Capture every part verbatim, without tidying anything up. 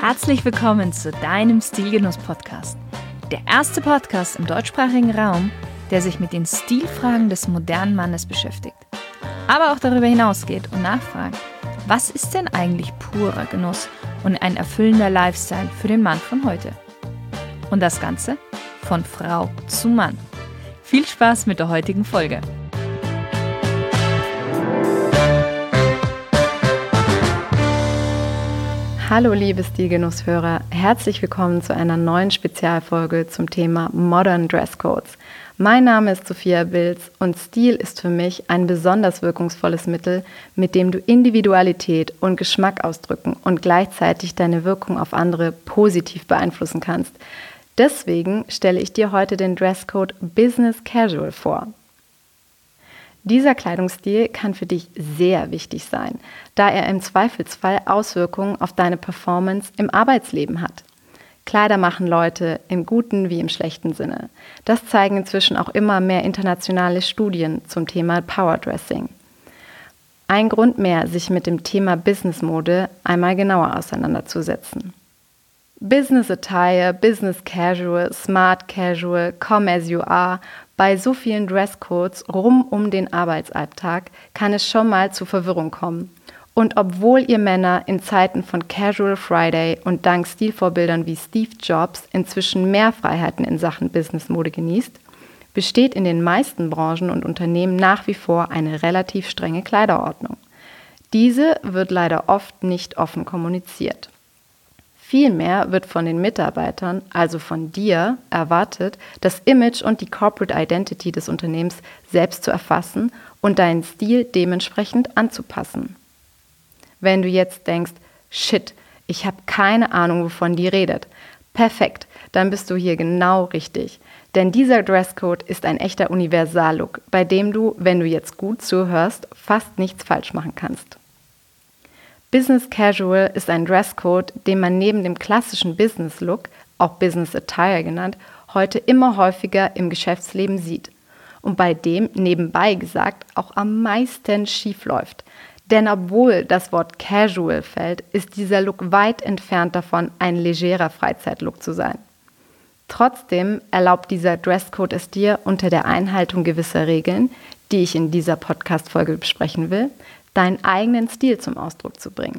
Herzlich willkommen zu deinem Stilgenuss-Podcast. Der erste Podcast im deutschsprachigen Raum, der sich mit den Stilfragen des modernen Mannes beschäftigt. Aber auch darüber hinausgeht und nachfragt, was ist denn eigentlich purer Genuss und ein erfüllender Lifestyle für den Mann von heute? Und das Ganze von Frau zu Mann. Viel Spaß mit der heutigen Folge. Hallo liebe Stilgenusshörer, herzlich willkommen zu einer neuen Spezialfolge zum Thema Modern Dresscodes. Mein Name ist Sophia Bilz und Stil ist für mich ein besonders wirkungsvolles Mittel, mit dem du Individualität und Geschmack ausdrücken und gleichzeitig deine Wirkung auf andere positiv beeinflussen kannst. Deswegen stelle ich dir heute den Dresscode Business Casual vor. Dieser Kleidungsstil kann für dich sehr wichtig sein, da er im Zweifelsfall Auswirkungen auf deine Performance im Arbeitsleben hat. Kleider machen Leute im guten wie im schlechten Sinne. Das zeigen inzwischen auch immer mehr internationale Studien zum Thema Powerdressing. Ein Grund mehr, sich mit dem Thema Businessmode einmal genauer auseinanderzusetzen. Business Attire, Business Casual, Smart Casual, Come As You Are, bei so vielen Dresscodes rum um den Arbeitsalltag kann es schon mal zu Verwirrung kommen. Und obwohl ihr Männer in Zeiten von Casual Friday und dank Stilvorbildern wie Steve Jobs inzwischen mehr Freiheiten in Sachen Businessmode genießt, besteht in den meisten Branchen und Unternehmen nach wie vor eine relativ strenge Kleiderordnung. Diese wird leider oft nicht offen kommuniziert. Vielmehr wird von den Mitarbeitern, also von dir, erwartet, das Image und die Corporate Identity des Unternehmens selbst zu erfassen und deinen Stil dementsprechend anzupassen. Wenn du jetzt denkst, shit, ich habe keine Ahnung, wovon die redet, perfekt, dann bist du hier genau richtig. Denn dieser Dresscode ist ein echter Universallook, bei dem du, wenn du jetzt gut zuhörst, fast nichts falsch machen kannst. Business Casual ist ein Dresscode, den man neben dem klassischen Business Look, auch Business Attire genannt, heute immer häufiger im Geschäftsleben sieht und bei dem, nebenbei gesagt, auch am meisten schief läuft. Denn obwohl das Wort Casual fällt, ist dieser Look weit entfernt davon, ein legerer Freizeitlook zu sein. Trotzdem erlaubt dieser Dresscode es dir, unter der Einhaltung gewisser Regeln, die ich in dieser Podcast-Folge besprechen will, deinen eigenen Stil zum Ausdruck zu bringen.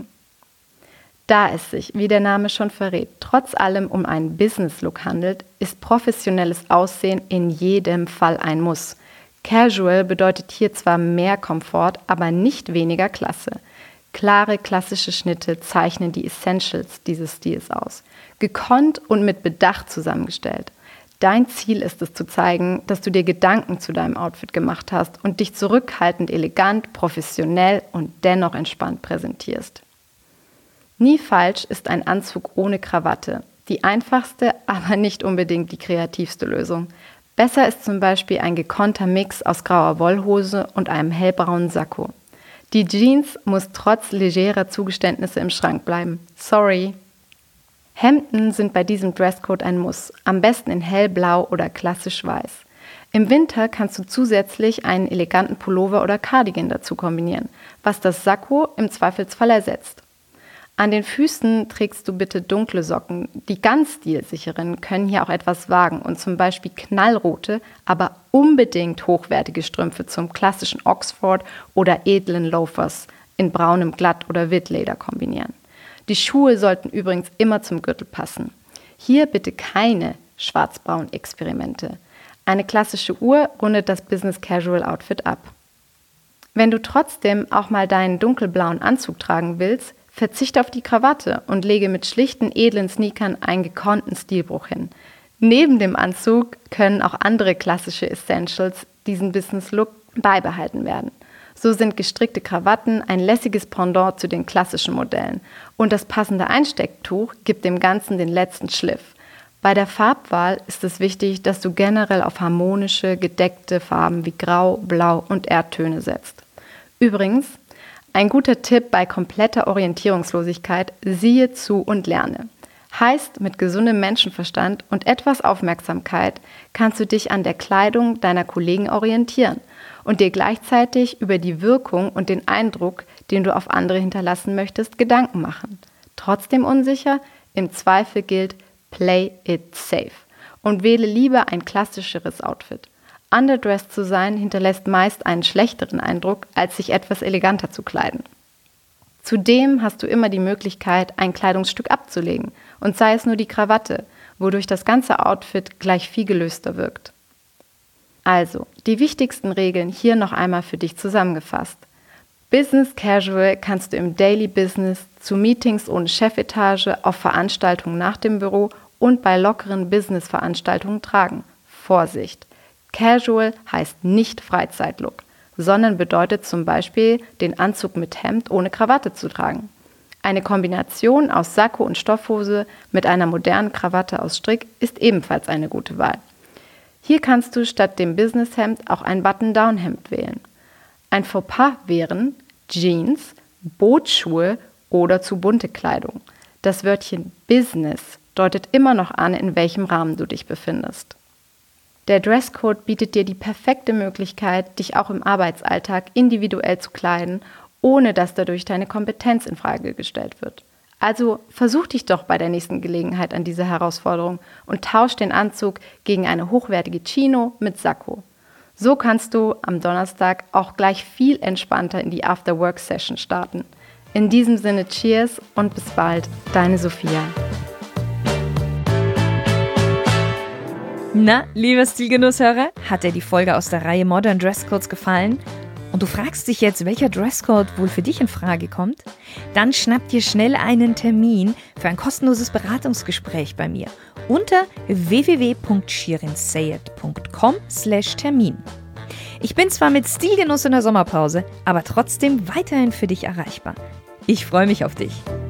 Da es sich, wie der Name schon verrät, trotz allem um einen Business-Look handelt, ist professionelles Aussehen in jedem Fall ein Muss. Casual bedeutet hier zwar mehr Komfort, aber nicht weniger Klasse. Klare, klassische Schnitte zeichnen die Essentials dieses Stils aus. Gekonnt und mit Bedacht zusammengestellt. Dein Ziel ist es zu zeigen, dass du dir Gedanken zu deinem Outfit gemacht hast und dich zurückhaltend elegant, professionell und dennoch entspannt präsentierst. Nie falsch ist ein Anzug ohne Krawatte. Die einfachste, aber nicht unbedingt die kreativste Lösung. Besser ist zum Beispiel ein gekonnter Mix aus grauer Wollhose und einem hellbraunen Sakko. Die Jeans muss trotz legerer Zugeständnisse im Schrank bleiben. Sorry. Hemden sind bei diesem Dresscode ein Muss, am besten in hellblau oder klassisch weiß. Im Winter kannst du zusätzlich einen eleganten Pullover oder Cardigan dazu kombinieren, was das Sakko im Zweifelsfall ersetzt. An den Füßen trägst du bitte dunkle Socken. Die ganz stilsicheren können hier auch etwas wagen und zum Beispiel knallrote, aber unbedingt hochwertige Strümpfe zum klassischen Oxford oder edlen Loafers in braunem Glatt- oder Wittleder kombinieren. Die Schuhe sollten übrigens immer zum Gürtel passen. Hier bitte keine schwarz-braun Experimente. Eine klassische Uhr rundet das Business Casual Outfit ab. Wenn du trotzdem auch mal deinen dunkelblauen Anzug tragen willst, verzichte auf die Krawatte und lege mit schlichten, edlen Sneakern einen gekonnten Stilbruch hin. Neben dem Anzug können auch andere klassische Essentials diesen Business-Look beibehalten werden. So sind gestrickte Krawatten ein lässiges Pendant zu den klassischen Modellen und das passende Einstecktuch gibt dem Ganzen den letzten Schliff. Bei der Farbwahl ist es wichtig, dass du generell auf harmonische, gedeckte Farben wie Grau, Blau und Erdtöne setzt. Übrigens, ein guter Tipp bei kompletter Orientierungslosigkeit: siehe zu und lerne. Heißt, mit gesundem Menschenverstand und etwas Aufmerksamkeit kannst du dich an der Kleidung deiner Kollegen orientieren und dir gleichzeitig über die Wirkung und den Eindruck, den du auf andere hinterlassen möchtest, Gedanken machen. Trotzdem unsicher? im Zweifel gilt, play it safe und wähle lieber ein klassischeres Outfit. Underdressed zu sein hinterlässt meist einen schlechteren Eindruck, als sich etwas eleganter zu kleiden. Zudem hast du immer die Möglichkeit, ein Kleidungsstück abzulegen und sei es nur die Krawatte, wodurch das ganze Outfit gleich viel gelöster wirkt. Also, die wichtigsten Regeln hier noch einmal für dich zusammengefasst. Business Casual kannst du im Daily Business, zu Meetings ohne Chefetage, auf Veranstaltungen nach dem Büro und bei lockeren Business-Veranstaltungen tragen. Vorsicht! Casual heißt nicht Freizeitlook, sondern bedeutet zum Beispiel, den Anzug mit Hemd ohne Krawatte zu tragen. Eine Kombination aus Sakko und Stoffhose mit einer modernen Krawatte aus Strick ist ebenfalls eine gute Wahl. Hier kannst du statt dem Businesshemd auch ein Button-Down-Hemd wählen. Ein Fauxpas wären Jeans, Bootsschuhe oder zu bunte Kleidung. Das Wörtchen Business deutet immer noch an, in welchem Rahmen du dich befindest. Der Dresscode bietet dir die perfekte Möglichkeit, dich auch im Arbeitsalltag individuell zu kleiden, ohne dass dadurch deine Kompetenz in Frage gestellt wird. Also versuch dich doch bei der nächsten Gelegenheit an diese Herausforderung und tausch den Anzug gegen eine hochwertige Chino mit Sakko. So kannst du am Donnerstag auch gleich viel entspannter in die After-Work-Session starten. In diesem Sinne, Cheers und bis bald, deine Sophia. Na, lieber Stilgenusshörer, hat dir die Folge aus der Reihe Modern Dresscodes gefallen? Und du fragst dich jetzt, welcher Dresscode wohl für dich in Frage kommt? Dann schnapp dir schnell einen Termin für ein kostenloses Beratungsgeshgespräch bei mir unter w w w punkt shirinsayed punkt com slash Termin. Ich bin zwar mit Stilgenuss in der Sommerpause, aber trotzdem weiterhin für dich erreichbar. Ich freue mich auf dich.